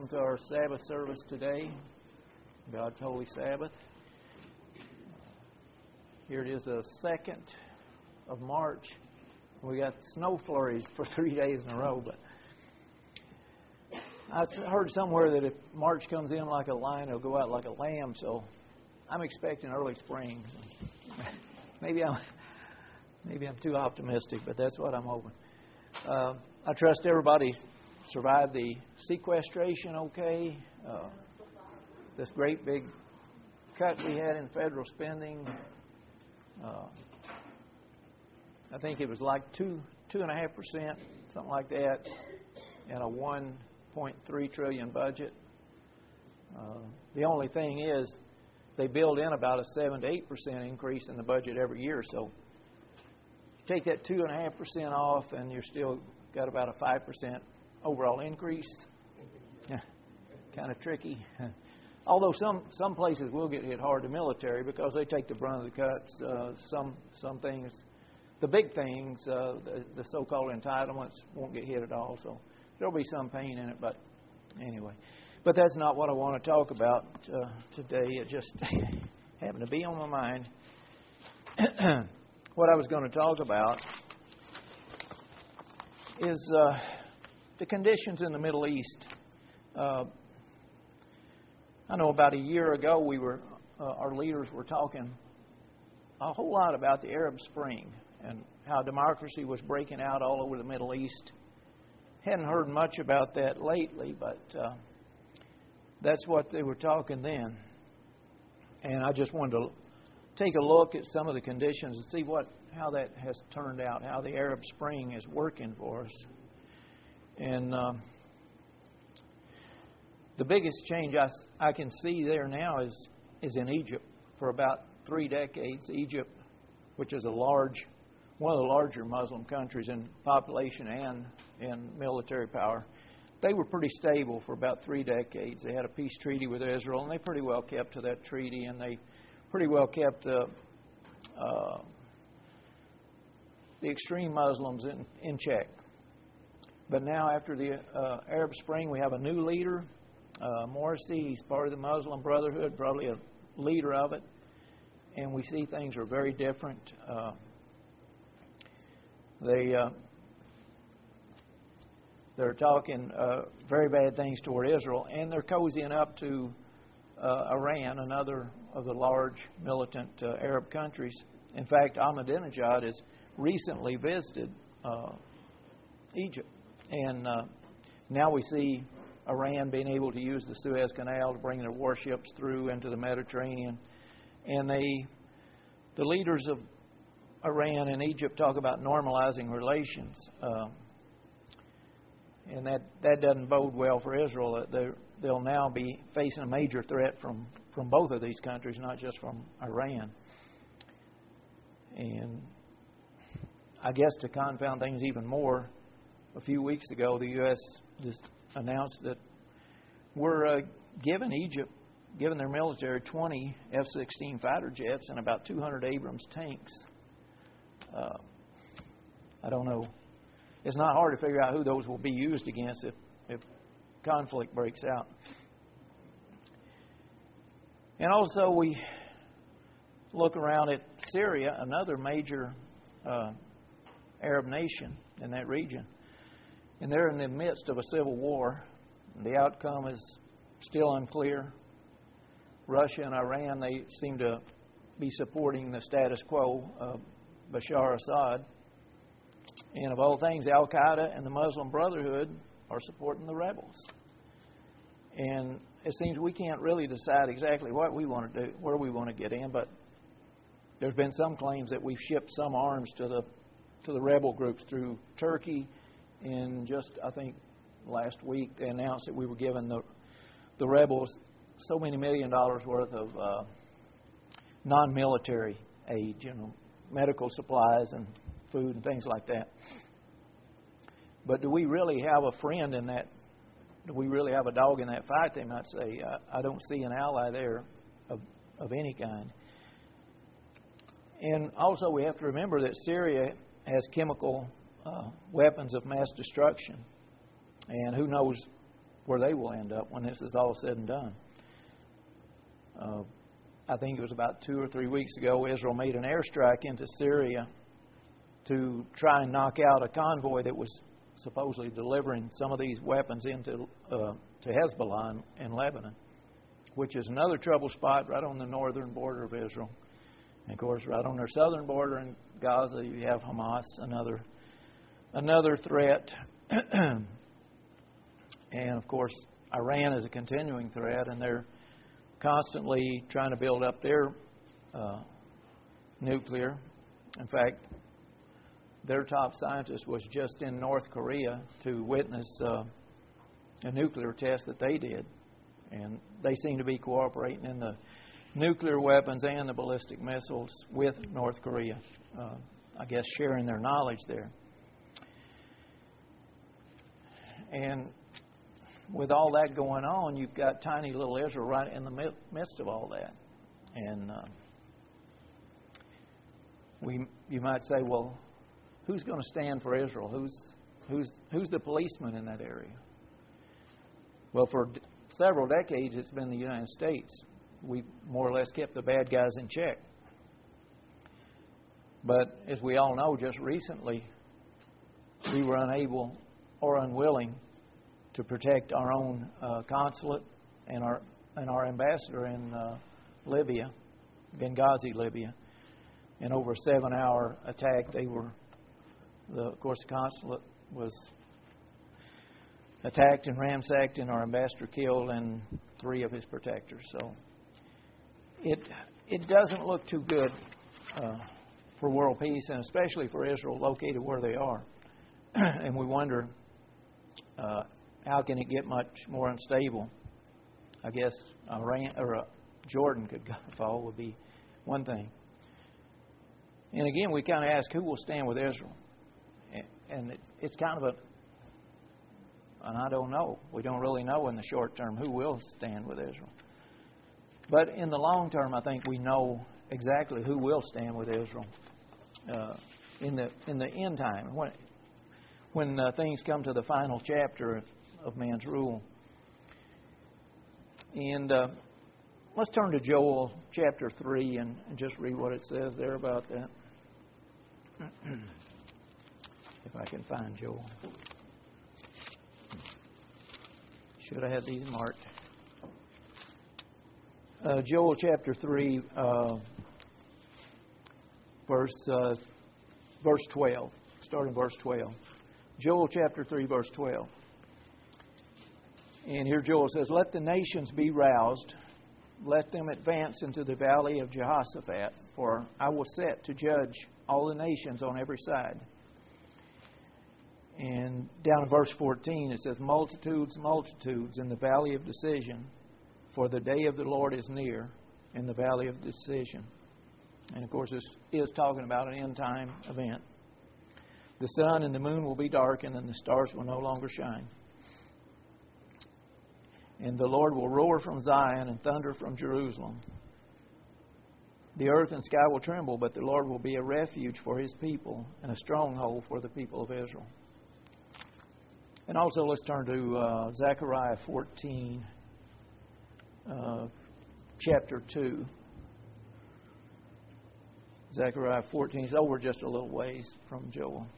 Welcome to our Sabbath service today, God's Holy Sabbath. Here it is, the 2nd of March. We got snow flurries for 3 days in a row, but I heard somewhere that if March comes in like a lion, it'll go out like a lamb, so I'm expecting early spring. Maybe I'm too optimistic, but that's what I'm hoping. I trust everybody survived the sequestration okay. This great big cut we had in federal spending. I think it was like 2.5%, something like that, in a 1.3 trillion budget. The only thing is, they build in about a 7 to 8% increase in the budget every year. So take that 2.5% off, and you're still got about a 5% overall increase. Kind of tricky. Although some places will get hit hard, the military, because they take the brunt of the cuts. Some things, the big things, the so-called entitlements, won't get hit at all. So there'll be some pain in it, but anyway. But that's not what I want to talk about today. It just happened to be on my mind. What I was going to talk about is the conditions in the Middle East. I know about a year ago our leaders were talking a whole lot about the Arab Spring and how democracy was breaking out all over the Middle East. Hadn't heard much about that lately, but that's what they were talking then. And I just wanted to take a look at some of the conditions and see how that has turned out, how the Arab Spring is working for us. And the biggest change I can see there now is in Egypt. For about 3 decades, Egypt, which is one of the larger Muslim countries in population and in military power, they were pretty stable for about 3 decades. They had a peace treaty with Israel, and they pretty well kept to that treaty, and they pretty well kept the extreme Muslims in check. But now, after the Arab Spring, we have a new leader, Morsi. He's part of the Muslim Brotherhood, probably a leader of it, and we see things are very different. They're talking very bad things toward Israel, and they're cozying up to Iran, another of the large militant Arab countries. In fact, Ahmadinejad has recently visited Egypt, and now we see Iran being able to use the Suez Canal to bring their warships through into the Mediterranean. And the leaders of Iran and Egypt talk about normalizing relations. And that doesn't bode well for Israel. They'll now be facing a major threat from both of these countries, not just from Iran. And I guess to confound things even more, a few weeks ago, the U.S. just announced that we're giving their military 20 F-16 fighter jets and about 200 Abrams tanks. I don't know. It's not hard to figure out who those will be used against if conflict breaks out. And also we look around at Syria, another major Arab nation in that region. And they're in the midst of a civil war. The outcome is still unclear. Russia and Iran, they seem to be supporting the status quo of Bashar Assad. And of all things, Al-Qaeda and the Muslim Brotherhood are supporting the rebels. And it seems we can't really decide exactly what we want to do, where we want to get in, but there's been some claims that we've shipped some arms to the rebel groups through Turkey. And just, I think, last week they announced that we were giving the rebels so many $1 million worth of non-military aid, medical supplies and food and things like that. But do we really have a friend in that? Do we really have a dog in that fight, they might say? I don't see an ally there of any kind. And also we have to remember that Syria has chemical weapons of mass destruction. And who knows where they will end up when this is all said and done. I think it was about 2 or 3 weeks ago, Israel made an airstrike into Syria to try and knock out a convoy that was supposedly delivering some of these weapons into to Hezbollah in Lebanon, which is another trouble spot right on the northern border of Israel. And of course, right on their southern border in Gaza, you have Hamas, another threat. And of course, Iran is a continuing threat, and they're constantly trying to build up their nuclear. In fact, their top scientist was just in North Korea to witness a nuclear test that they did. And they seem to be cooperating in the nuclear weapons and the ballistic missiles with North Korea. I guess sharing their knowledge there. And with all that going on, you've got tiny little Israel right in the midst of all that. And you might say, well, who's going to stand for Israel? Who's the policeman in that area? Well, for several decades, it's been the United States. We more or less kept the bad guys in check. But as we all know, just recently, we were unable or unwilling to protect our own consulate and our ambassador in Libya, Benghazi, Libya. And over a 7-hour attack, of course, the consulate was attacked and ransacked, and our ambassador killed, and 3 of his protectors. So it doesn't look too good for world peace, and especially for Israel, located where they are. And we wonder, how can it get much more unstable? I guess Iran or Jordan could fall would be one thing. And again, we kind of ask, who will stand with Israel? And it's kind of and I don't know. We don't really know in the short term who will stand with Israel. But in the long term, I think we know exactly who will stand with Israel in the end time, when things come to the final chapter of man's rule. And let's turn to Joel chapter 3 and just read what it says there about that. If I can find Joel. Should have had these marked. Joel chapter 3, verse 12. Starting verse 12. Joel chapter 3, verse 12. And here Joel says, "Let the nations be roused. Let them advance into the valley of Jehoshaphat. For I will set to judge all the nations on every side." And down in verse 14 it says, "Multitudes, multitudes in the valley of decision. For the day of the Lord is near in the valley of decision." And of course, this is talking about an end time event. "The sun and the moon will be darkened, and the stars will no longer shine. And the Lord will roar from Zion and thunder from Jerusalem. The earth and sky will tremble, but the Lord will be a refuge for His people and a stronghold for the people of Israel." And also, let's turn to Zechariah 14, chapter 2. Zechariah 14 is over just a little ways from Joel.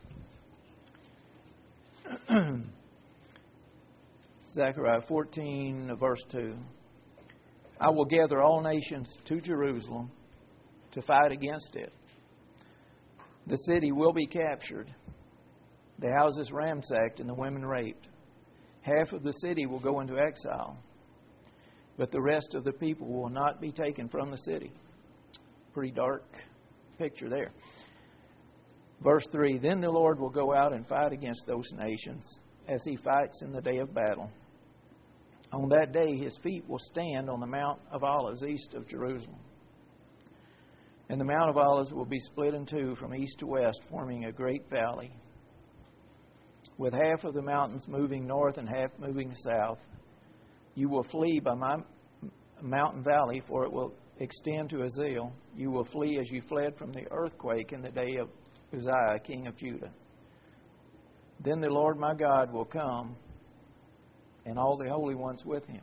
Zechariah 14, verse 2. "I will gather all nations to Jerusalem to fight against it. The city will be captured, the houses ransacked, and the women raped. Half of the city will go into exile, but the rest of the people will not be taken from the city." Pretty dark picture there. Verse 3, "Then the Lord will go out and fight against those nations as He fights in the day of battle. On that day His feet will stand on the Mount of Olives east of Jerusalem. And the Mount of Olives will be split in two from east to west, forming a great valley, with half of the mountains moving north and half moving south. You will flee by my mountain valley, for it will extend to Azal. You will flee as you fled from the earthquake in the day of Uzziah, king of Judah. Then the Lord my God will come and all the holy ones with him.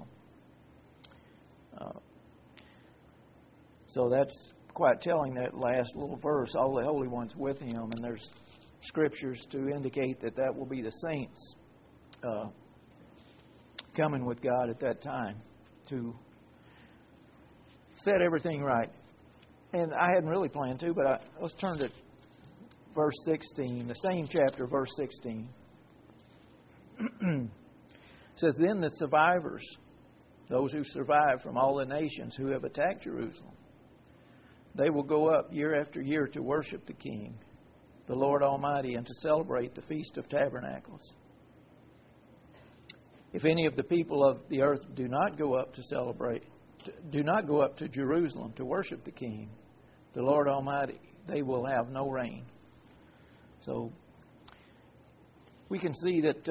So that's quite telling, that last little verse, all the holy ones with him. And there's scriptures to indicate that that will be the saints coming with God at that time to set everything right. And I hadn't really planned to, but let's turn to verse 16, the same chapter, verse 16. It says, "Then the survivors, those who survive from all the nations who have attacked Jerusalem, they will go up year after year to worship the King, the Lord Almighty, and to celebrate the Feast of Tabernacles. If any of the people of the earth do not go up to Jerusalem to worship the King, the Lord Almighty, they will have no rain." So we can see that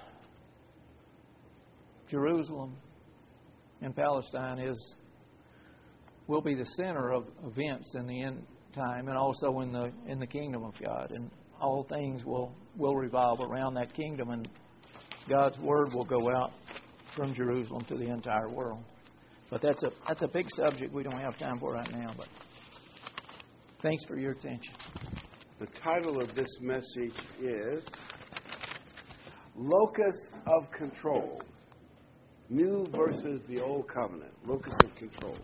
Jerusalem and Palestine will be the center of events in the end time, and also in the kingdom of God, and all things will revolve around that kingdom, and God's word will go out from Jerusalem to the entire world. But that's a big subject we don't have time for right now. But thanks for your attention. The title of this message is Locus of Control. New versus the Old Covenant. Locus of Control.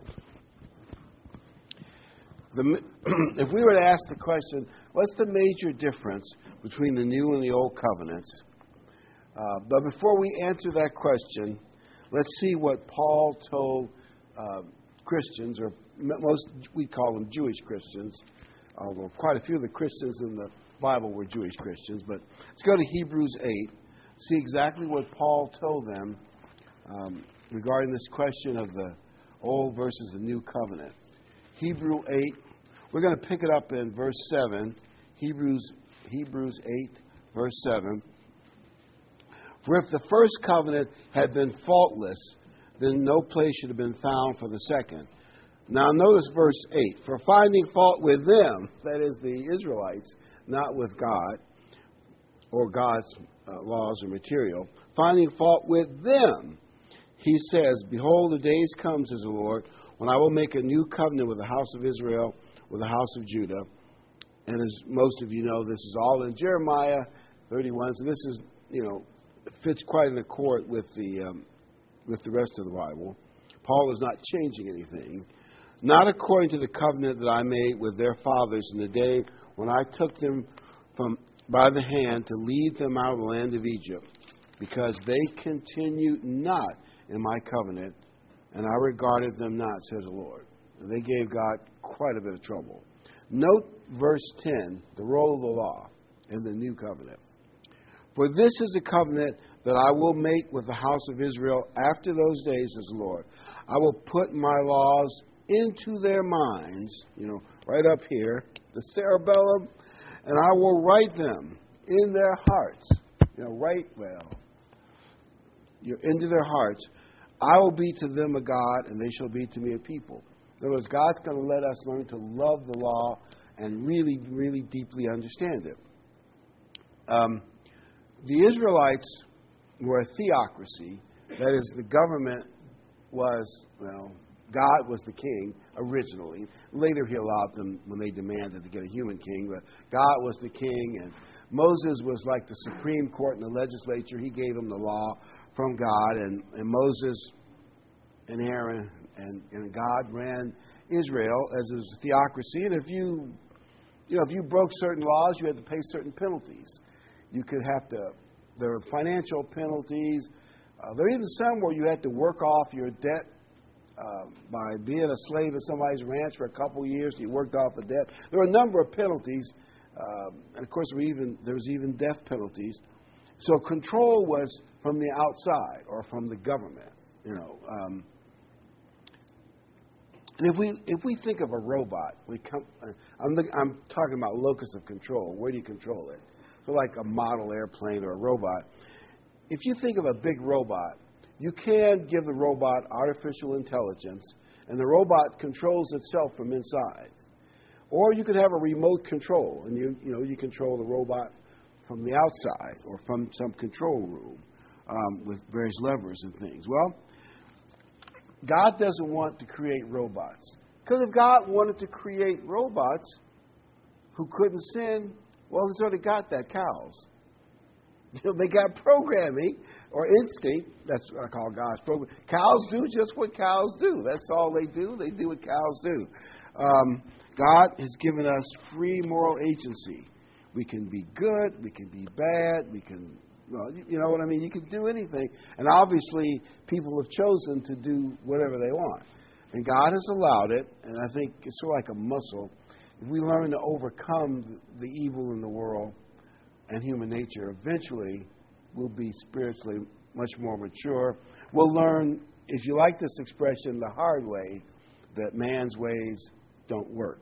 If we were to ask the question, what's the major difference between the New and the Old Covenants? But before we answer that question, let's see what Paul told Christians, or most we call them Jewish Christians, although quite a few of the Christians in the Bible were Jewish Christians. But let's go to Hebrews 8, see exactly what Paul told them regarding this question of the Old versus the New Covenant. Hebrews 8, we're going to pick it up in verse 7, Hebrews 8, verse 7. "For if the first covenant had been faultless, then no place should have been found for the second." Now notice verse 8. "For finding fault with them," that is the Israelites, not with God or God's laws or material, "finding fault with them, he says, Behold, the days come, says the Lord, when I will make a new covenant with the house of Israel, with the house of Judah." And as most of you know, this is all in Jeremiah 31. So this is, fits quite in accord with the rest of the Bible. Paul is not changing anything. "Not according to the covenant that I made with their fathers in the day when I took them by the hand to lead them out of the land of Egypt, because they continued not in my covenant, and I regarded them not, says the Lord." And they gave God quite a bit of trouble. Note verse 10, the role of the law in the new covenant. "For this is the covenant that I will make with the house of Israel after those days, says the Lord. I will put my laws into their minds," right up here, the cerebellum, "and I will write them in their hearts." Into their hearts. "I will be to them a God, and they shall be to me a people." In other words, God's going to let us learn to love the law and really, really deeply understand it. The Israelites were a theocracy. That is, the government was, God was the king originally. Later he allowed them, when they demanded, to get a human king. But God was the king, and Moses was like the Supreme Court and the legislature. He gave them the law from God, and Moses and Aaron and God ran Israel as a theocracy. And if you broke certain laws, you had to pay certain penalties. There were financial penalties. There were even some where you had to work off your debt by being a slave at somebody's ranch for a couple years. You worked off a debt. There were a number of penalties, and of course there was even death penalties. So control was from the outside or from the government. And if we think of a robot, I'm talking about locus of control. Where do you control it? So like a model airplane or a robot. If you think of a big robot, you can give the robot artificial intelligence, and the robot controls itself from inside. Or you could have a remote control, and you control the robot from the outside or from some control room. with various levers and things. Well, God doesn't want to create robots. Because if God wanted to create robots who couldn't sin, well, He's already got that, cows. They got programming or instinct. That's what I call God's program. Cows do just what cows do. That's all they do. They do what cows do. God has given us free moral agency. We can be good. We can be bad. We can, well, you know what I mean? You can do anything. And obviously, people have chosen to do whatever they want. And God has allowed it. And I think it's sort of like a muscle. If we learn to overcome the evil in the world and human nature, eventually we'll be spiritually much more mature. We'll learn, if you like this expression, the hard way, that man's ways don't work.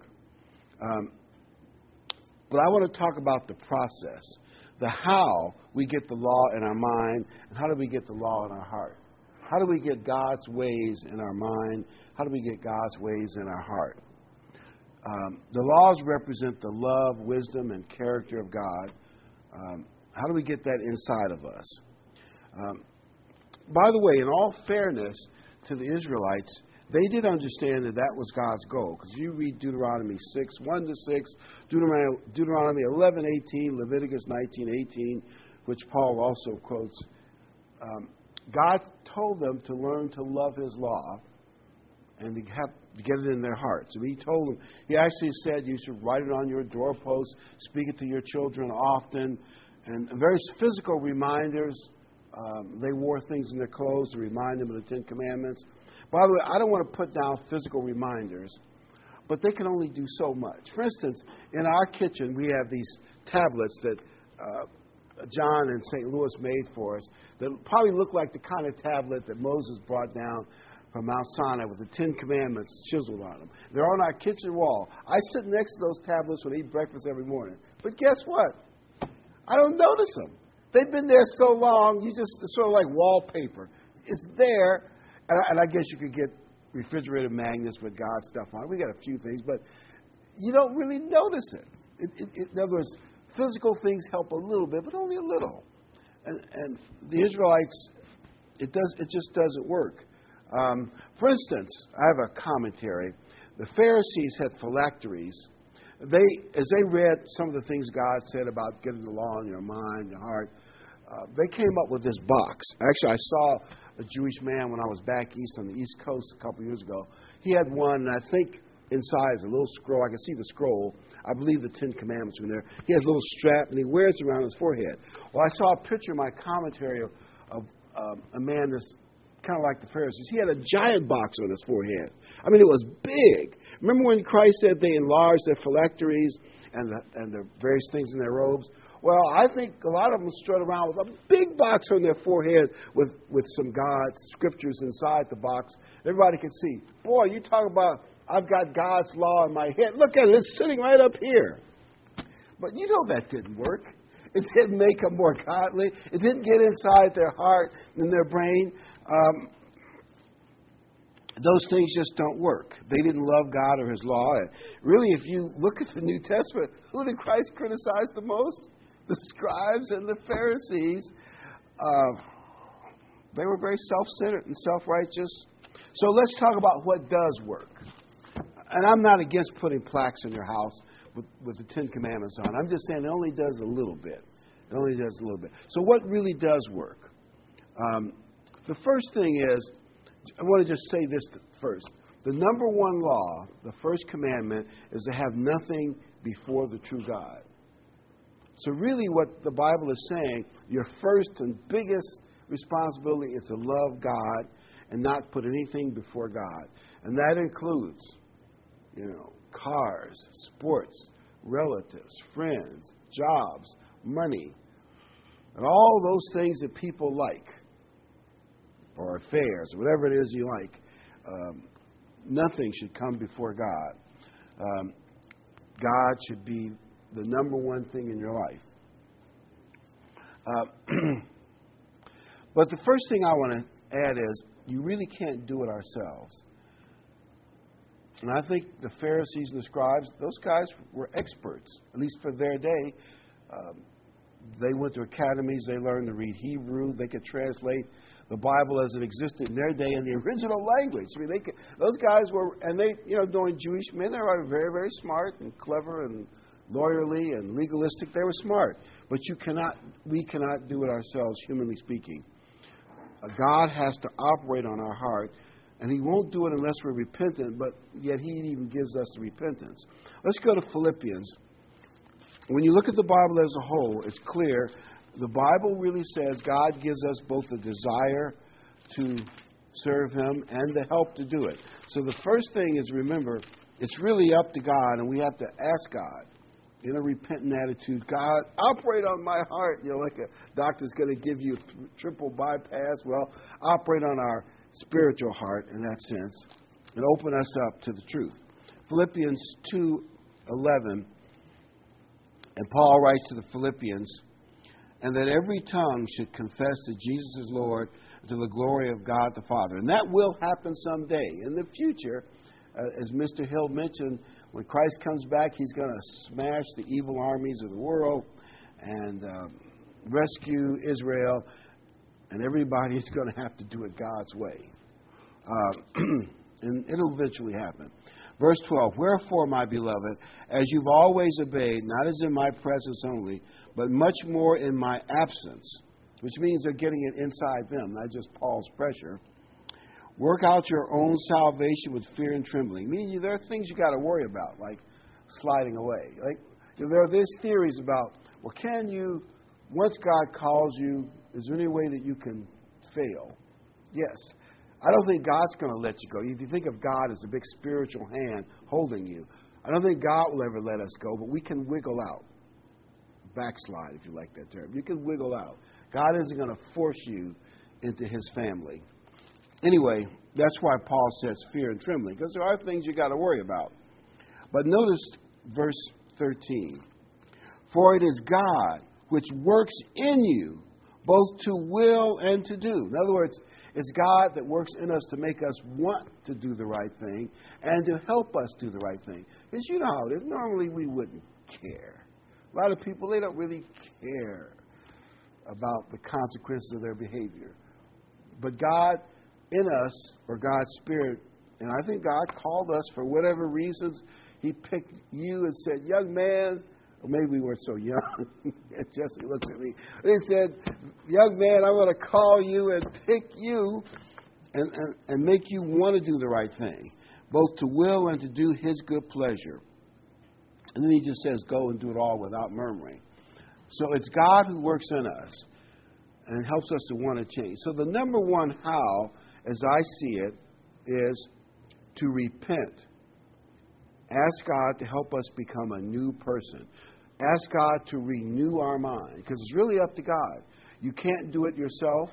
But I want to talk about the process, the how we get the law in our mind, and how do we get the law in our heart. How do we get God's ways in our mind? How do we get God's ways in our heart? The laws represent the love, wisdom, and character of God. How do we get that inside of us? By the way, in all fairness to the Israelites, they did understand that that was God's goal. Because you read Deuteronomy 6, 1-6, Deuteronomy 11:18, Leviticus 19:18, which Paul also quotes. God told them to learn to love His law and to get it in their hearts. And He told them, He actually said you should write it on your doorposts, speak it to your children often, and various physical reminders. They wore things in their clothes to remind them of the Ten Commandments. By the way, I don't want to put down physical reminders, but they can only do so much. For instance, in our kitchen, we have these tablets that John in St. Louis made for us that probably look like the kind of tablet that Moses brought down from Mount Sinai with the Ten Commandments chiseled on them. They're on our kitchen wall. I sit next to those tablets when I eat breakfast every morning. But guess what? I don't notice them. They've been there so long, it's sort of like wallpaper. It's there, and I guess you could get refrigerator magnets with God's stuff on it. We got a few things, but you don't really notice it. In other words, physical things help a little bit, but only a little. And the Israelites, it just doesn't work. For instance, I have a commentary. The Pharisees had phylacteries. As they read some of the things God said about getting the law in your mind, your heart, they came up with this box. Actually, I saw a Jewish man when I was back east on the East Coast a couple years ago. He had one, and I think inside is a little scroll. I can see the scroll. I believe the Ten Commandments are in there. He has a little strap, and he wears it around his forehead. Well, I saw a picture in my commentary of a man that's kind of like the Pharisees. He had a giant box on his forehead. I mean, it was big. Remember when Christ said they enlarged their phylacteries and the various things in their robes? Well, I think a lot of them strut around with a big box on their forehead with some God's scriptures inside the box. Everybody can see. Boy, you talk about, I've got God's law in my head. Look at it. It's sitting right up here. But you know that didn't work. It didn't make them more godly. It didn't get inside their heart and their brain. Those things just don't work. They didn't love God or His law. And really, if you look at the New Testament, who did Christ criticize the most? The scribes and the Pharisees. They were very self-centered and self-righteous. So let's talk about what does work. And I'm not against putting plaques in your house with the Ten Commandments on. I'm just saying it only does a little bit. It only does a little bit. So what really does work? The first thing is, I want to just say this first. The number one law, the first commandment, is to have nothing before the true God. So really what the Bible is saying, your first and biggest responsibility is to love God and not put anything before God. And that includes, cars, sports, relatives, friends, jobs, money, and all those things that people like, or affairs, or whatever it is you like. Nothing should come before God. God should be the number one thing in your life. But the first thing I want to add is, you really can't do it ourselves. And I think the Pharisees and the scribes, those guys were experts, at least for their day. They went to academies. They learned to read Hebrew. They could translate the Bible as it existed in their day in the original language. I mean, those guys were, and they, knowing Jewish men, they were very, very smart and clever and lawyerly and legalistic. They were smart. But we cannot do it ourselves, humanly speaking. God has to operate on our heart, and He won't do it unless we're repentant, but yet He even gives us the repentance. Let's go to Philippians. When you look at the Bible as a whole, it's clear the Bible really says God gives us both the desire to serve Him and the help to do it. So the first thing is, remember, it's really up to God, and we have to ask God in a repentant attitude, God, operate on my heart. Like a doctor's going to give you triple bypass. Well, operate on our spiritual heart in that sense and open us up to the truth. Philippians 2:11, and Paul writes to the Philippians, and that every tongue should confess that Jesus is Lord to the glory of God the Father. And that will happen someday. In the future, as Mr. Hill mentioned, when Christ comes back, He's going to smash the evil armies of the world and rescue Israel, and everybody's going to have to do it God's way. And it'll eventually happen. Verse 12, wherefore, my beloved, as you've always obeyed, not as in my presence only, but much more in my absence, which means they're getting it inside them, not just Paul's pressure. Work out your own salvation with fear and trembling. Meaning there are things you got to worry about, like sliding away. Like there are these theories about, well, can you, once God calls you, is there any way that you can fail? Yes. I don't think God's going to let you go. If you think of God as a big spiritual hand holding you, I don't think God will ever let us go, but we can wiggle out. Backslide, if you like that term. You can wiggle out. God isn't going to force you into His family. Anyway, that's why Paul says fear and trembling, because there are things you got to worry about. But notice verse 13. For it is God which works in you both to will and to do. In other words, it's God that works in us to make us want to do the right thing and to help us do the right thing. Because you know how it is. Normally we wouldn't care. A lot of people, they don't really care about the consequences of their behavior. But God in us, or God's Spirit, and I think God called us for whatever reasons. He picked you and said, young man, or maybe we weren't so young. Jesse looks at me. He said, young man, I'm going to call you and pick you and make you want to do the right thing, both to will and to do His good pleasure. And then He just says, go and do it all without murmuring. So it's God who works in us and helps us to want to change. So the number one how, as I see it, is to repent. Ask God to help us become a new person. Ask God to renew our mind, because it's really up to God. You can't do it yourself.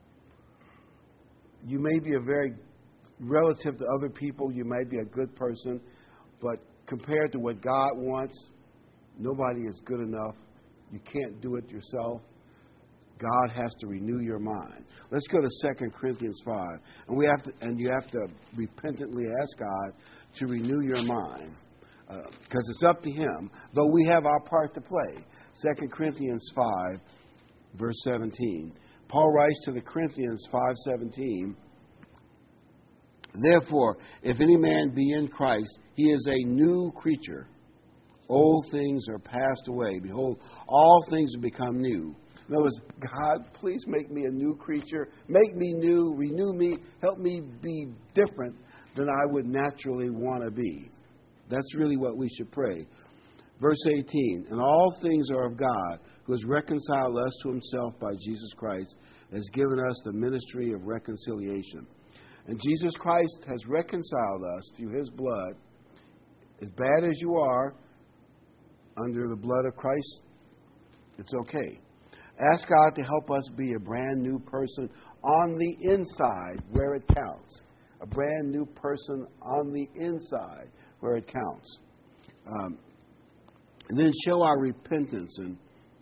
You may be relative to other people, you might be a good person, but compared to what God wants, nobody is good enough. You can't do it yourself. God has to renew your mind. Let's go to 2 Corinthians 5. And you have to repentantly ask God to renew your mind, because it's up to Him, though we have our part to play. 2 Corinthians 5, verse 17. Paul writes to the Corinthians 5:17, therefore, if any man be in Christ, he is a new creature. Old things are passed away. Behold, all things have become new. In other words, God, please make me a new creature. Make me new, renew me, help me be different than I would naturally want to be. That's really what we should pray. Verse 18, and all things are of God, who has reconciled us to Himself by Jesus Christ, has given us the ministry of reconciliation. And Jesus Christ has reconciled us through His blood. As bad as you are, under the blood of Christ, it's okay. Ask God to help us be a brand new person on the inside where it counts. A brand new person on the inside where it counts. And then show our repentance. And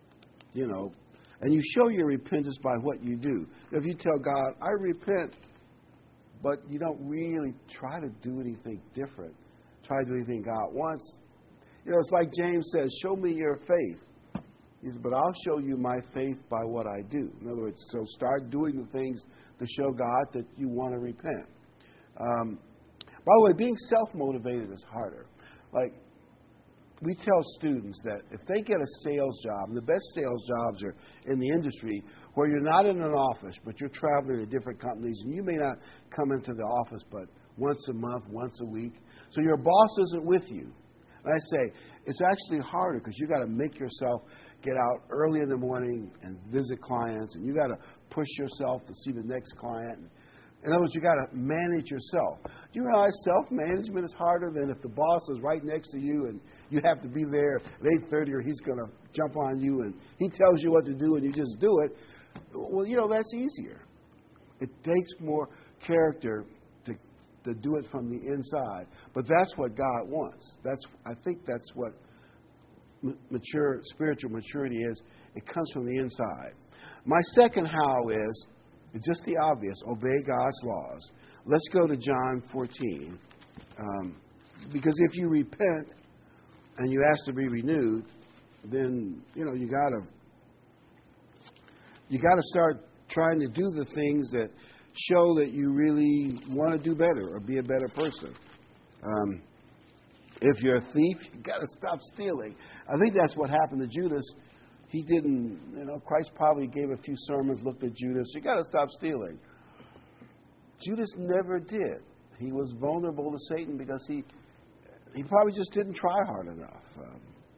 you show your repentance by what you do. If you tell God, I repent, but you don't really try to do anything different, try to do anything God wants. It's like James says, show me your faith. He said, but I'll show you my faith by what I do. In other words, so start doing the things to show God that you want to repent. By the way, being self-motivated is harder. Like, we tell students that if they get a sales job, and the best sales jobs are in the industry where you're not in an office, but you're traveling to different companies, and you may not come into the office but once a month, once a week. So your boss isn't with you. And I say, it's actually harder because you got to make yourself get out early in the morning and visit clients, and you got to push yourself to see the next client. In other words, you got to manage yourself. Do you realize self-management is harder than if the boss is right next to you and you have to be there at 8:30 or he's going to jump on you and he tells you what to do and you just do it? Well, that's easier. It takes more character to do it from the inside. But that's what God wants. I think that's what spiritual maturity is. It comes from the inside. My second how is just the obvious: obey God's laws. Let's go to John 14. Because if you repent and you ask to be renewed, then you got to start trying to do the things that show that you really want to do better or be a better person. If you're a thief, you got to stop stealing. I think that's what happened to Judas. He didn't, Christ probably gave a few sermons, looked at Judas. You got to stop stealing. Judas never did. He was vulnerable to Satan because he probably just didn't try hard enough.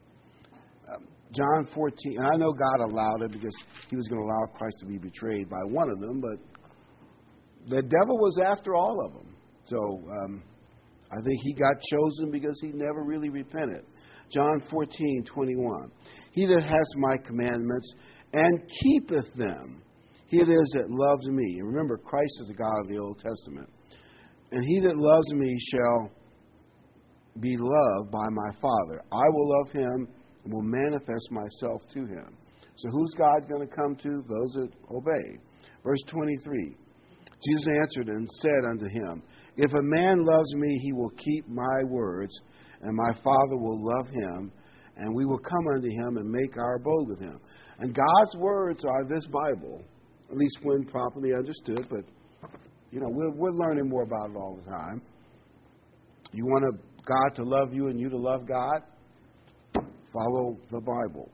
John 14, and I know God allowed it because he was going to allow Christ to be betrayed by one of them, but the devil was after all of them. So I think he got chosen because he never really repented. John 14:21. He that has my commandments and keepeth them, he it is that loves me. And remember, Christ is the God of the Old Testament. And he that loves me shall be loved by my Father. I will love him and will manifest myself to him. So who's God going to come to? Those that obey. Verse 23. Jesus answered and said unto him, if a man loves me, he will keep my words, and my Father will love him, and we will come unto him and make our abode with him. And God's words are this Bible, at least when properly understood, but, we're learning more about it all the time. You want God to love you and you to love God? Follow the Bible.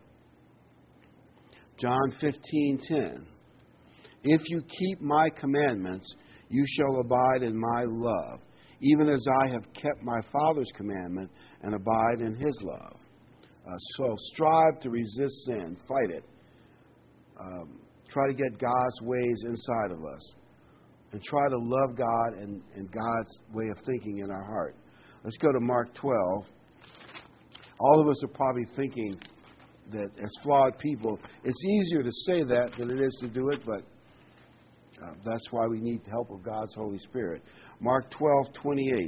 John 15:10. If you keep my commandments, you shall abide in my love, even as I have kept my Father's commandment and abide in his love. So strive to resist sin. Fight it. Try to get God's ways inside of us. And try to love God and God's way of thinking in our heart. Let's go to Mark 12. All of us are probably thinking that as flawed people, it's easier to say that than it is to do it, but that's why we need the help of God's Holy Spirit. Mark 12:28.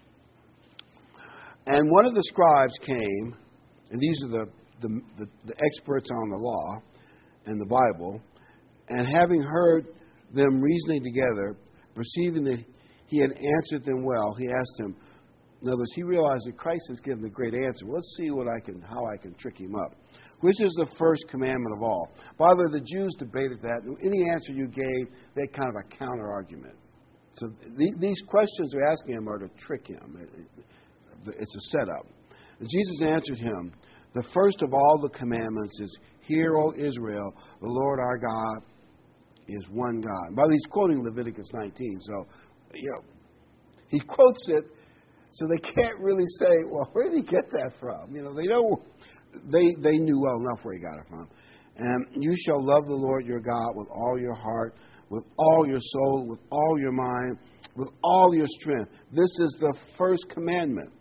And one of the scribes came, and these are the experts on the law and the Bible, and having heard them reasoning together, perceiving that he had answered them well, he asked him. In other words, he realized that Christ has given the great answer. Well, let's see how I can trick him up. Which is the first commandment of all? By the way, the Jews debated that. Any answer you gave, they had kind of a counter-argument. So these questions they're asking him are to trick him. It's a setup. And Jesus answered him, the first of all the commandments is, hear, O Israel, the Lord our God is one God. By the way, he's quoting Leviticus 19. So, he quotes it, so they can't really say, well, where did he get that from? They know. They knew well enough where he got it from. And you shall love the Lord your God with all your heart, with all your soul, with all your mind, with all your strength. This is the first commandment.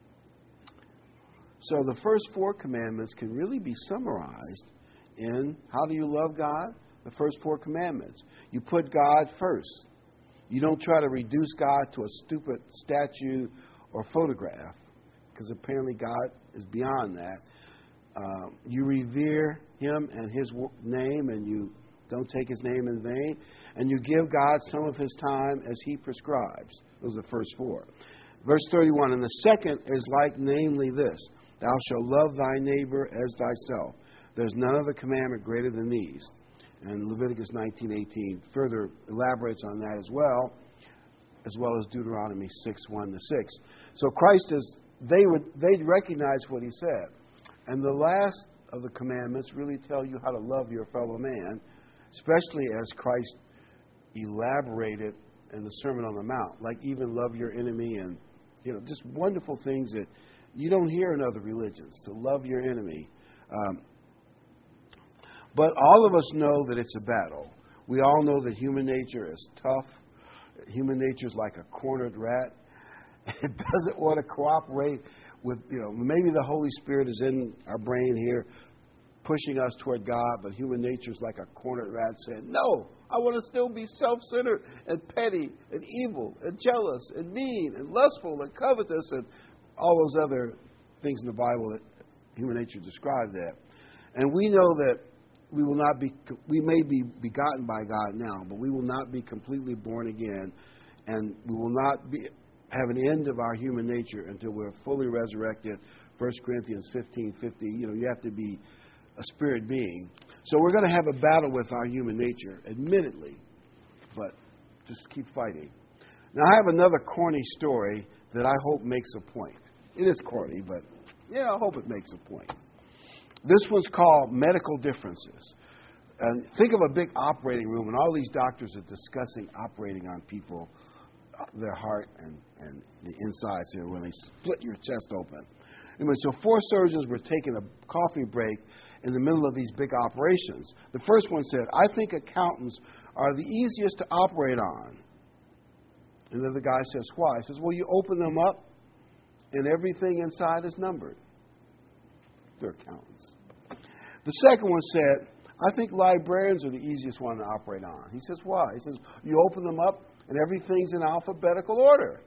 So the first 4 commandments can really be summarized in how do you love God? The first 4 commandments. You put God first. You don't try to reduce God to a stupid statue or photograph, because apparently God is beyond that. You revere him and his name, and you don't take his name in vain. And you give God some of his time as he prescribes. Those are the first 4. Verse 31, and the second is like, namely this, thou shalt love thy neighbor as thyself. There's none other commandment greater than these. And Leviticus 19:18 further elaborates on that as well as Deuteronomy 6:1-6. So Christ they'd recognize what he said. And the last of the commandments really tell you how to love your fellow man, especially as Christ elaborated in the Sermon on the Mount, like even love your enemy and, just wonderful things that you don't hear in other religions, to love your enemy. But all of us know that it's a battle. We all know that human nature is tough. Human nature is like a cornered rat. It doesn't want to cooperate with, maybe the Holy Spirit is in our brain here pushing us toward God, but human nature is like a cornered rat saying, no, I want to still be self-centered and petty and evil and jealous and mean and lustful and covetous and all those other things in the Bible that human nature describes that. And we know that we may be begotten by God now, but we will not be completely born again, and we will not have an end of our human nature until we're fully resurrected. 1 Corinthians 15:50, you have to be a spirit being. So we're going to have a battle with our human nature, admittedly, but just keep fighting. Now, I have another corny story that I hope makes a point. It is corny, but I hope it makes a point. This one's called Medical Differences. And think of a big operating room, and all these doctors are discussing operating on people, their heart and the insides here when they split your chest open. Anyway, so 4 surgeons were taking a coffee break in the middle of these big operations. The first one said, I think accountants are the easiest to operate on. And then the guy says, why? He says, well, you open them up, and everything inside is numbered. They're accountants. The second one said, I think librarians are the easiest one to operate on. He says, why? He says, you open them up and everything's in alphabetical order.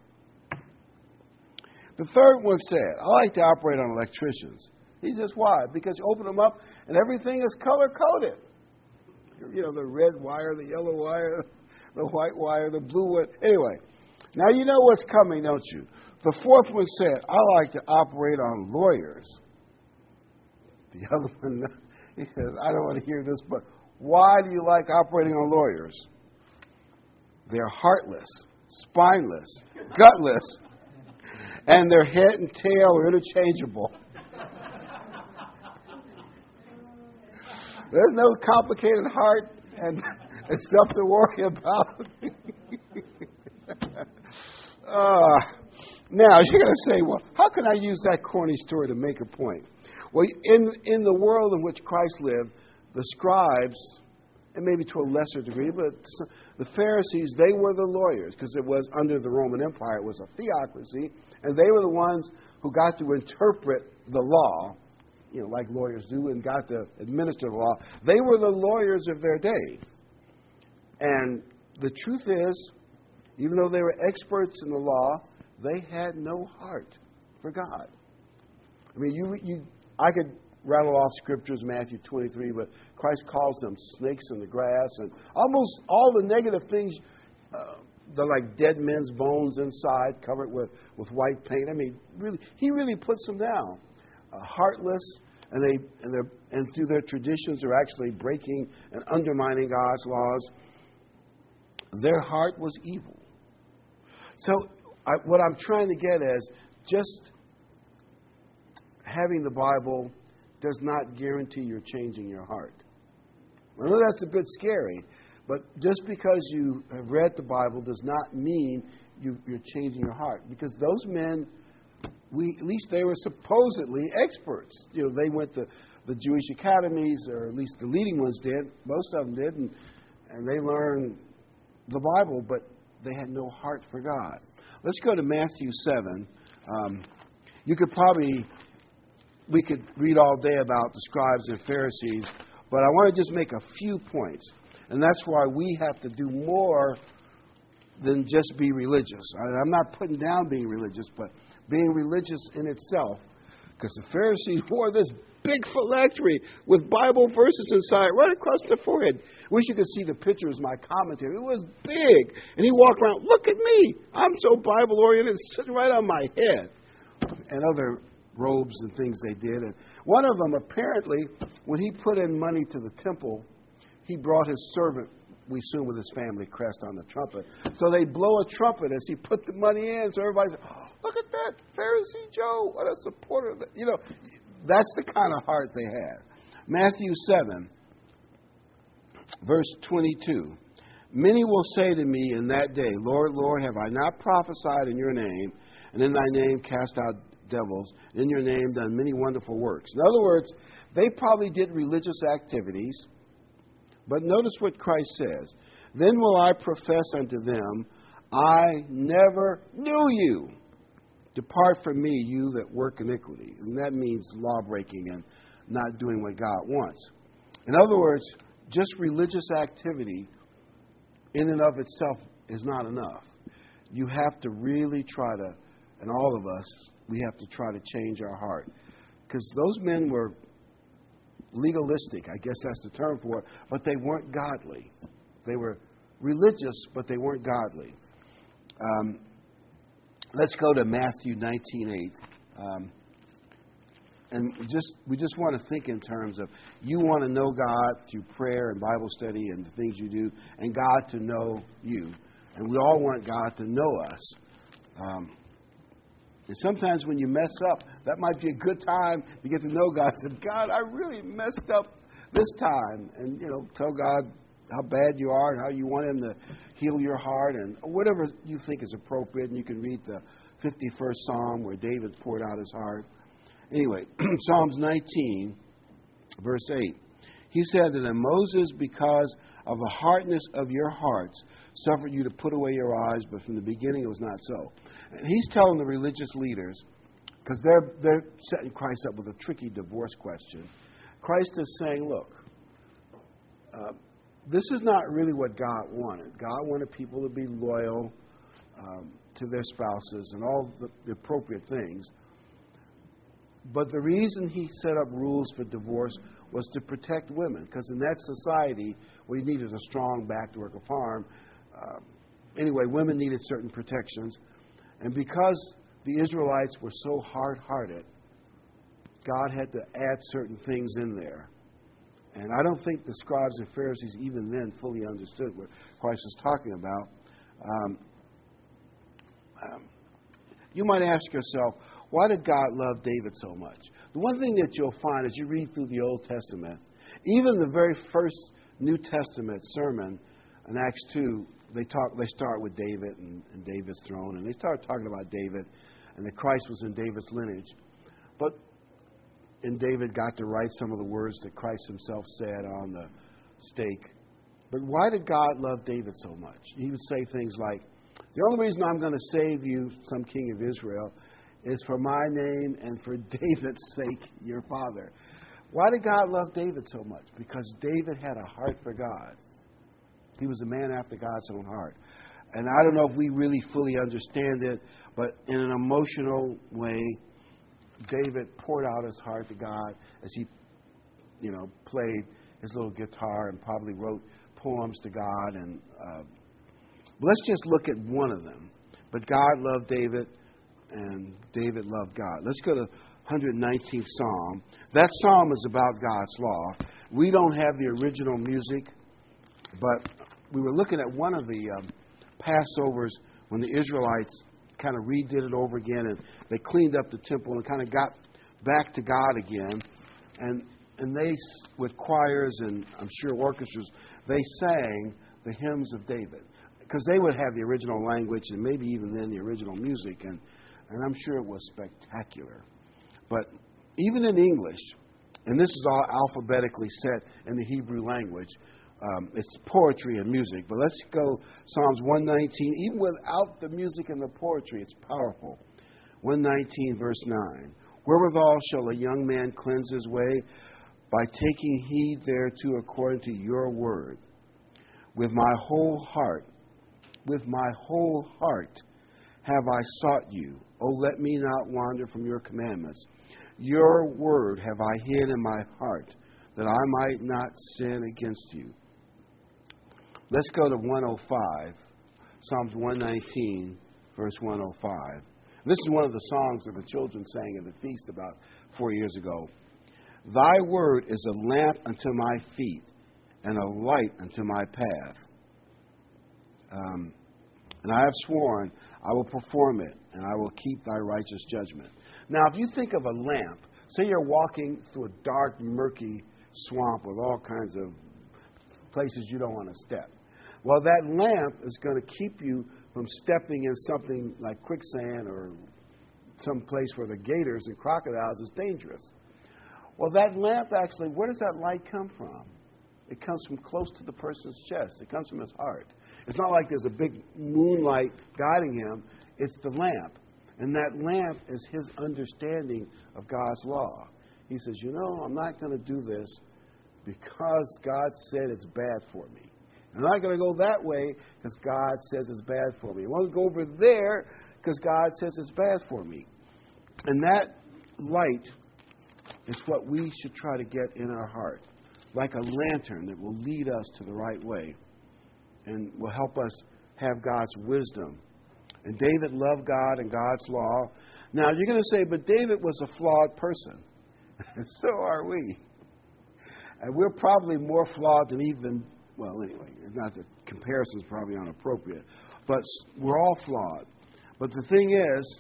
The third one said, I like to operate on electricians. He says, why? Because you open them up and everything is color-coded. The red wire, the yellow wire, the white wire, the blue one. Anyway, now you know what's coming, don't you? The fourth one said, I like to operate on lawyers. The other one, he says, I don't want to hear this, but why do you like operating on lawyers? They're heartless, spineless, gutless, and their head and tail are interchangeable. There's no complicated heart and stuff to worry about. Now, you're going to say, well, how can I use that corny story to make a point? Well, in the world in which Christ lived, the scribes, and maybe to a lesser degree, but the Pharisees, they were the lawyers, because it was under the Roman Empire, it was a theocracy, and they were the ones who got to interpret the law, like lawyers do, and got to administer the law. They were the lawyers of their day. And the truth is, even though they were experts in the law, they had no heart for God. I mean, I could rattle off scriptures, Matthew 23, but Christ calls them snakes in the grass, and almost all the negative things, they're like dead men's bones inside, covered with white paint. I mean, really, he really puts them down. Heartless, and through their traditions are actually breaking and undermining God's laws. Their heart was evil. So what I'm trying to get is just having the Bible does not guarantee you're changing your heart. I know that's a bit scary, but just because you have read the Bible does not mean you're changing your heart. Because those men, at least they were supposedly experts. They went to the Jewish academies, or at least the leading ones did. Most of them did, and they learned the Bible, but they had no heart for God. Let's go to Matthew 7. We could read all day about the scribes and Pharisees, but I want to just make a few points. And that's why we have to do more than just be religious. I'm not putting down being religious, but being religious in itself. Because the Pharisees wore this big phylactery with Bible verses inside, right across the forehead. Wish you could see the picture as my commentary. It was big. And he walked around, look at me. I'm so Bible-oriented, it's sitting right on my head. And other robes and things they did. And one of them, apparently, when he put in money to the temple, he brought his servant, we assume with his family crest, on the trumpet. So they blow a trumpet as he put the money in. So everybody says, oh, look at that, Pharisee Joe, what a supporter of that. You know, that's the kind of heart they had. Matthew 7, verse 22. Many will say to me in that day, Lord, Lord, have I not prophesied in your name, and in thy name cast out devils, and in your name done many wonderful works? In other words, they probably did religious activities, but notice what Christ says. Then will I profess unto them, I never knew you. Depart from me, you that work iniquity. And that means law-breaking and not doing what God wants. In other words, just religious activity in and of itself is not enough. You have to really try to, and all of us, we have to try to change our heart. Because those men were legalistic, I guess that's the term for it, but they weren't godly. They were religious, but they weren't godly. Let's go to Matthew 19:8. And we just want to think in terms of you want to know God through prayer and Bible study and the things you do, and God to know you. And we all want God to know us. And sometimes when you mess up, that might be a good time to get to know God. Say, God, I really messed up this time. And, tell God how bad you are and how you want Him to heal your heart and whatever you think is appropriate. And you can read the 51st Psalm where David poured out his heart. Anyway, Psalms 19, verse 8. He said that Moses, because of the hardness of your hearts, suffered you to put away your eyes, but from the beginning it was not so. And he's telling the religious leaders, because they're setting Christ up with a tricky divorce question. Christ is saying, look, this is not really what God wanted. God wanted people to be loyal to their spouses and all the appropriate things. But the reason he set up rules for divorce was to protect women, because in that society, what you need is a strong back to work a farm. Anyway, women needed certain protections. And because the Israelites were so hard-hearted, God had to add certain things in there. And I don't think the scribes and Pharisees even then fully understood what Christ was talking about. You might ask yourself, why did God love David so much? The one thing that you'll find as you read through the Old Testament, even the very first New Testament sermon in Acts 2, they start with David and David's throne, and they start talking about David and that Christ was in David's lineage. And David got to write some of the words that Christ himself said on the stake. But why did God love David so much? He would say things like, the only reason I'm going to save you, some king of Israel, is for my name and for David's sake, your father. Why did God love David so much? Because David had a heart for God. He was a man after God's own heart. And I don't know if we really fully understand it, but in an emotional way, David poured out his heart to God as he, played his little guitar and probably wrote poems to God. And let's just look at one of them. But God loved David, and David loved God. Let's go to 119th Psalm. That psalm is about God's law. We don't have the original music, but we were looking at one of the Passovers when the Israelites kind of redid it over again, and they cleaned up the temple and kind of got back to God again. And they, with choirs and I'm sure orchestras, they sang the hymns of David, because they would have the original language and maybe even then the original music, and I'm sure it was spectacular. But even in English, and this is all alphabetically set in the Hebrew language, it's poetry and music. But let's go Psalms 119. Even without the music and the poetry, it's powerful. 119, verse 9. Wherewithal shall a young man cleanse his way? By taking heed thereto according to your word. With my whole heart have I sought you. O let me not wander from your commandments. Your word have I hid in my heart, that I might not sin against you. Let's go to 105, Psalms 119, verse 105. This is one of the songs that the children sang at the feast about 4 years ago. Thy word is a lamp unto my feet and a light unto my path. And I have sworn I will perform it, and I will keep thy righteous judgment. Now, if you think of a lamp, say you're walking through a dark, murky swamp with all kinds of places you don't want to step. Well, that lamp is going to keep you from stepping in something like quicksand or some place where the gators and crocodiles is dangerous. Well, that lamp actually, where does that light come from? It comes from close to the person's chest. It comes from his heart. It's not like there's a big moonlight guiding him. It's the lamp. And that lamp is his understanding of God's law. He says, I'm not going to do this because God said it's bad for me. I'm not going to go that way because God says it's bad for me. I want to go over there because God says it's bad for me. And that light is what we should try to get in our heart, like a lantern that will lead us to the right way and will help us have God's wisdom. And David loved God and God's law. Now, you're going to say, but David was a flawed person. And so are we. And we're probably more flawed than even, well, anyway, not that comparison is probably inappropriate, but we're all flawed. But the thing is,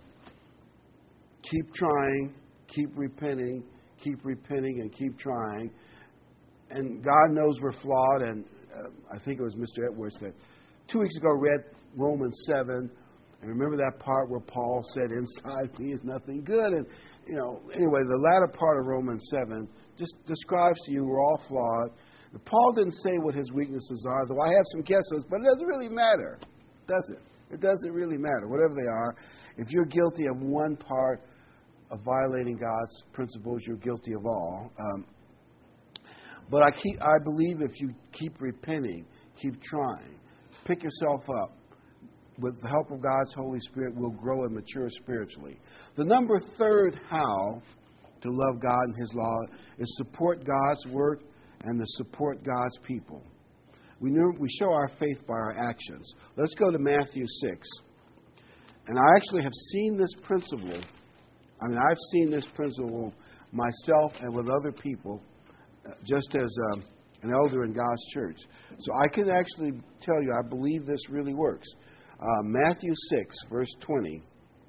keep trying, keep repenting, and keep trying. And God knows we're flawed, and I think it was Mr. Edwards that 2 weeks ago read Romans 7, and remember that part where Paul said, inside me is nothing good. And, anyway, the latter part of Romans 7 just describes to you we're all flawed. And Paul didn't say what his weaknesses are, though I have some guesses, but it doesn't really matter, does it? It doesn't really matter, whatever they are. If you're guilty of one part of violating God's principles, you're guilty of all. But I believe if you keep repenting, keep trying, pick yourself up, with the help of God's Holy Spirit, we'll grow and mature spiritually. The number third how to love God and His law is support God's work and to support God's people. We show our faith by our actions. Let's go to Matthew 6. And I actually have seen this principle. I've seen this principle myself and with other people, just as an elder in God's church. So I can actually tell you, I believe this really works. Matthew 6, verse 20.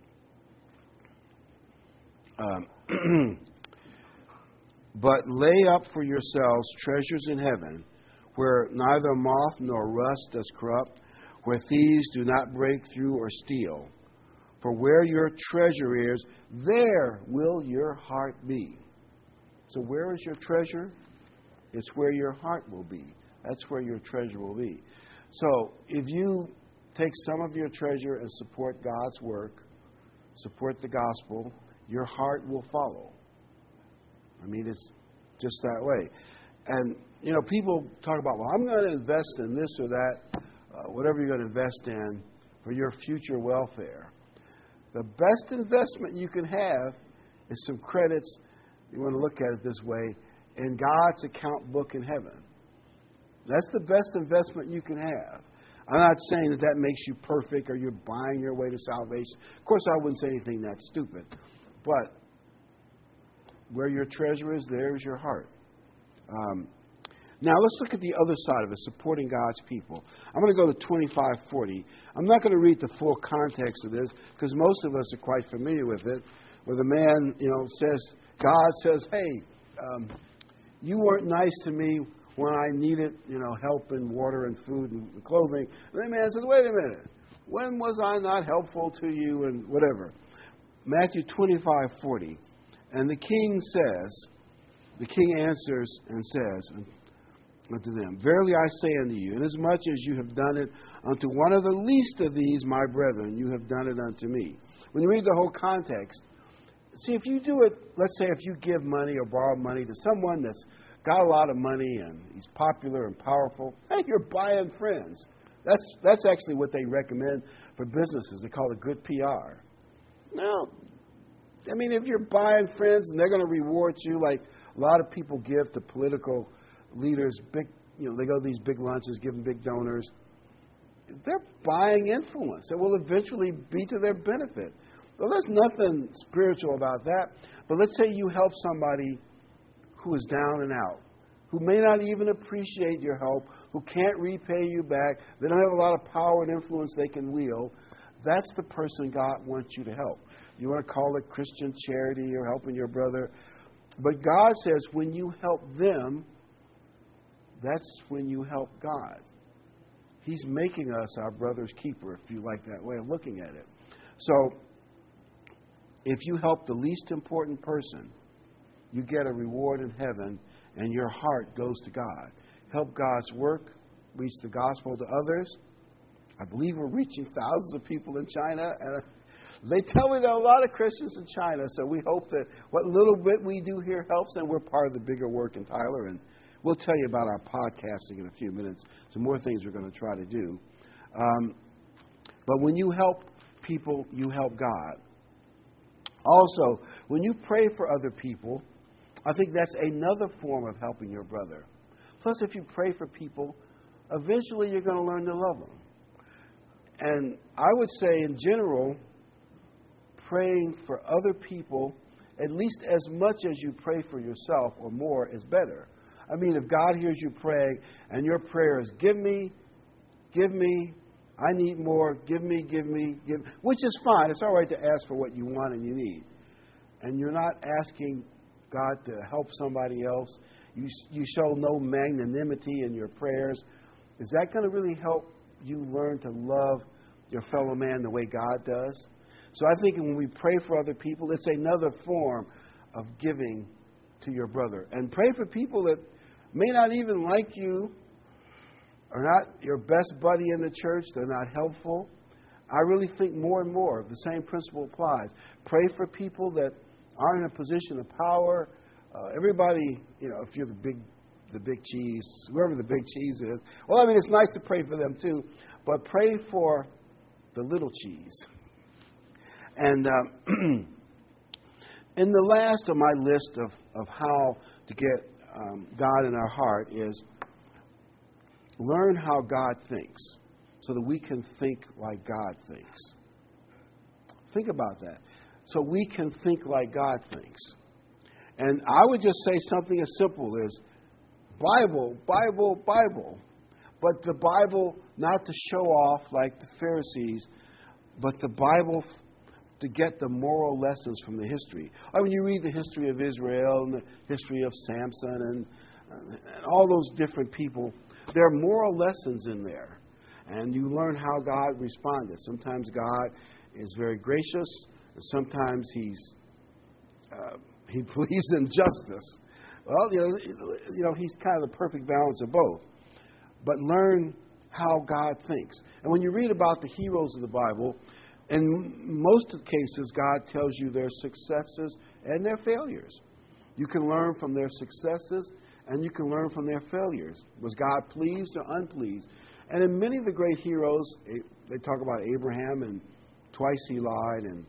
But lay up for yourselves treasures in heaven, where neither moth nor rust does corrupt, where thieves do not break through or steal. For where your treasure is, there will your heart be. So where is your treasure? It's where your heart will be. That's where your treasure will be. So if you take some of your treasure and support God's work, support the gospel, your heart will follow. It's just that way. And, people talk about, well, I'm going to invest in this or that, whatever you're going to invest in for your future welfare. The best investment you can have is some credits, you want to look at it this way, in God's account book in heaven. That's the best investment you can have. I'm not saying that makes you perfect or you're buying your way to salvation. Of course, I wouldn't say anything that stupid. But where your treasure is, there is your heart. Now, let's look at the other side of it, supporting God's people. I'm going to go to 2540. I'm not going to read the full context of this because most of us are quite familiar with it, where the man, says, God says, hey, you weren't nice to me when I needed, help in water and food and clothing. And the man says, wait a minute. When was I not helpful to you and whatever? Matthew 25:40. And the king answers and says unto them, verily I say unto you, inasmuch as you have done it unto one of the least of these, my brethren, you have done it unto me. When you read the whole context, see, if you do it, let's say if you give money or borrow money to someone that's got a lot of money and he's popular and powerful, hey, you're buying friends. That's actually what they recommend for businesses. They call it good PR. Now, if you're buying friends and they're going to reward you like a lot of people give to political leaders, big, they go to these big lunches, give them big donors. They're buying influence. It will eventually be to their benefit. Well, there's nothing spiritual about that. But let's say you help somebody who is down and out, who may not even appreciate your help, who can't repay you back, they don't have a lot of power and influence they can wield. That's the person God wants you to help. You want to call it Christian charity or helping your brother. But God says when you help them, that's when you help God. He's making us our brother's keeper, if you like that way of looking at it. So, if you help the least important person, you get a reward in heaven, and your heart goes to God. Help God's work, reach the gospel to others. I believe we're reaching thousands of people in China, and they tell me there are a lot of Christians in China, so we hope that what little bit we do here helps, and we're part of the bigger work in Tyler, and we'll tell you about our podcasting in a few minutes. Some more things we're going to try to do. But when you help people, you help God. Also, when you pray for other people, I think that's another form of helping your brother. Plus, if you pray for people, eventually you're going to learn to love them. And I would say, in general, praying for other people, at least as much as you pray for yourself or more, is better. I mean, if God hears you pray and your prayer is, give me, I need more, give me, which is fine. It's all right to ask for what you want and you need. And you're not asking God to help somebody else. You show no magnanimity in your prayers. Is that going to really help you learn to love your fellow man the way God does? So I think when we pray for other people, it's another form of giving to your brother. And pray for people that may not even like you, are not your best buddy in the church, they're not helpful. I really think more and more the same principle applies. Pray for people that are in a position of power. Everybody, if you're the big cheese, whoever the big cheese is. Well, I mean, it's nice to pray for them too, but pray for the little cheese. And in the last of my list of how to get God in our heart is learn how God thinks so that we can think like God thinks. Think about that. So we can think like God thinks. And I would just say something as simple as Bible. But the Bible not to show off like the Pharisees, but the Bible to get the moral lessons from the history. I mean, you read the history of Israel and the history of Samson and all those different people. There are moral lessons in there. And you learn how God responded. Sometimes God is very gracious. And sometimes he believes in justice. Well, he's kind of the perfect balance of both. But learn how God thinks. And when you read about the heroes of the Bible, in most of the cases, God tells you their successes and their failures. You can learn from their successes and you can learn from their failures. Was God pleased or unpleased? And in many of the great heroes, they talk about Abraham, and twice he lied, and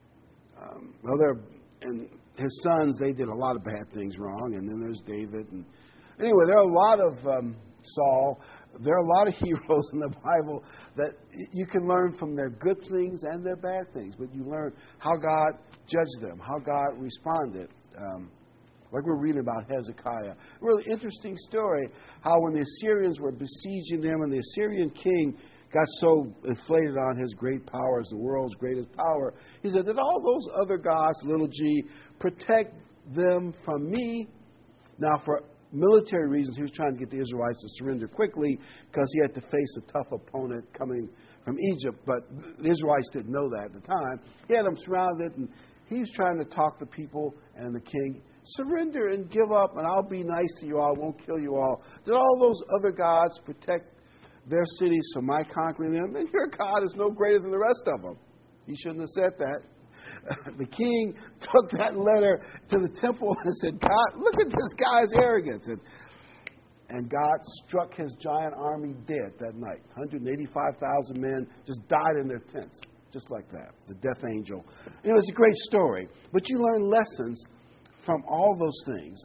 and his sons, they did a lot of bad things wrong, and then there's David. And anyway, there are a lot of Saul. There are a lot of heroes in the Bible that you can learn from their good things and their bad things, but you learn how God judged them, how God responded. Like we're reading about Hezekiah. A really interesting story, how when the Assyrians were besieging them and the Assyrian king got so inflated on his great power as the world's greatest power, he said, did all those other gods, little g, protect them from me? Now, for military reasons, he was trying to get the Israelites to surrender quickly because he had to face a tough opponent coming from Egypt. But the Israelites didn't know that at the time. He had them surrounded, and he was trying to talk the people and the king, surrender and give up, and I'll be nice to you all, I won't kill you all. Did all those other gods protect their cities from my conquering them? And your God is no greater than the rest of them. He shouldn't have said that. The king took that letter to the temple and said, God, look at this guy's arrogance. And God struck his giant army dead that night. 185,000 men just died in their tents, just like that. The death angel. It's a great story. But you learn lessons from all those things.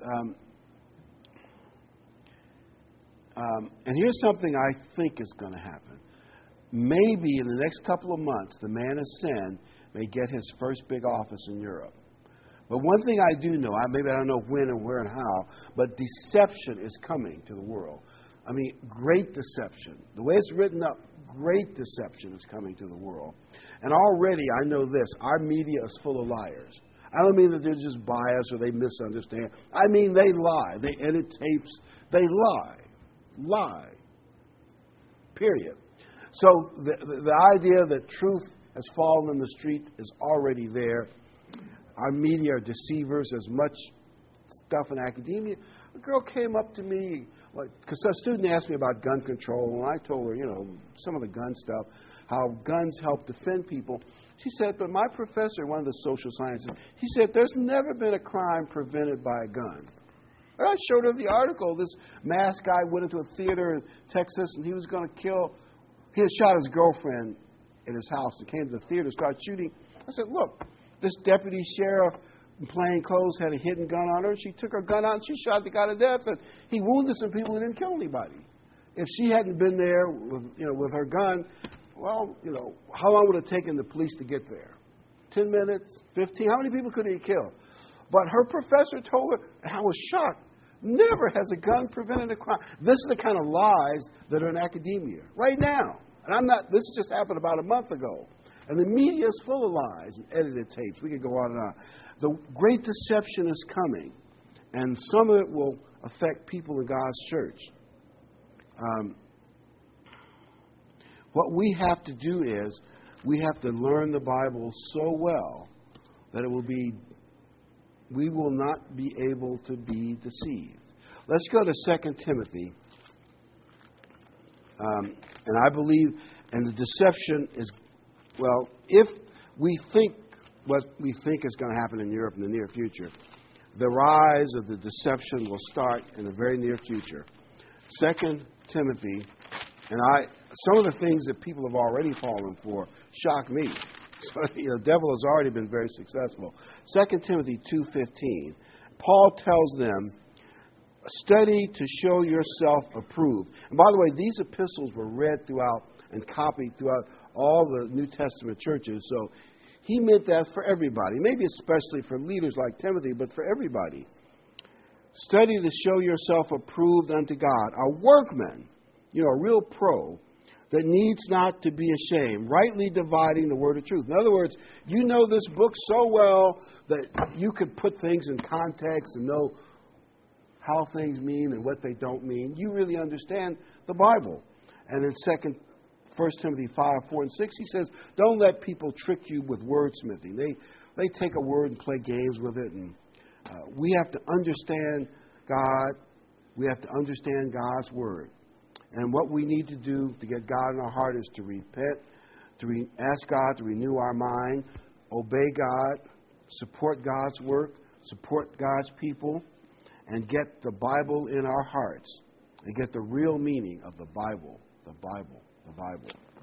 And here's something I think is going to happen. Maybe in the next couple of months, the man of sin may get his first big office in Europe. But one thing I do know, maybe I don't know when and where and how, but deception is coming to the world. I mean, great deception. The way it's written up, great deception is coming to the world. And already I know this, our media is full of liars. I don't mean that they're just biased or they misunderstand. I mean they lie. They edit tapes. They lie. Lie. Period. So the idea that truth has fallen in the street is already there. Our media are deceivers, as much stuff in academia. A girl came up to me, because a student asked me about gun control, and I told her, some of the gun stuff, how guns help defend people. She said, but my professor, one of the social sciences, he said, there's never been a crime prevented by a gun. And I showed her the article. This masked guy went into a theater in Texas, and he was going to kill. He had shot his girlfriend in his house and came to the theater and started shooting. I said, look, this deputy sheriff in plain clothes had a hidden gun on her. She took her gun out and she shot the guy to death. And he wounded some people and didn't kill anybody. If she hadn't been there with her gun, well, how long would it have taken the police to get there? 10 minutes? 15? How many people could he kill? But her professor told her, and I was shocked, never has a gun prevented a crime. This is the kind of lies that are in academia right now. And this just happened about a month ago. And the media is full of lies and edited tapes. We could go on and on. The great deception is coming, and some of it will affect people in God's church. What we have to do is we have to learn the Bible so well that we will not be able to be deceived. Let's go to 2 Timothy. And I believe, and the deception is, well, if we think what we think is going to happen in Europe in the near future, the rise of the deception will start in the very near future. 2 Timothy, and some of the things that people have already fallen for shock me. So, the devil has already been very successful. 2 Timothy 2:15, Paul tells them, study to show yourself approved. And by the way, these epistles were read throughout and copied throughout all the New Testament churches. So he meant that for everybody, maybe especially for leaders like Timothy, but for everybody. Study to show yourself approved unto God, a workman, a real pro, that needs not to be ashamed, rightly dividing the word of truth. In other words, you know this book so well that you could put things in context and know how things mean and what they don't mean. You really understand the Bible. And in 1 Timothy 5:4 and 6, he says, don't let people trick you with wordsmithing. They take a word and play games with it. And we have to understand God. We have to understand God's word. And what we need to do to get God in our heart is to repent, to ask God to renew our mind, obey God, support God's work, support God's people, and get the Bible in our hearts and get the real meaning of the Bible, the Bible, the Bible.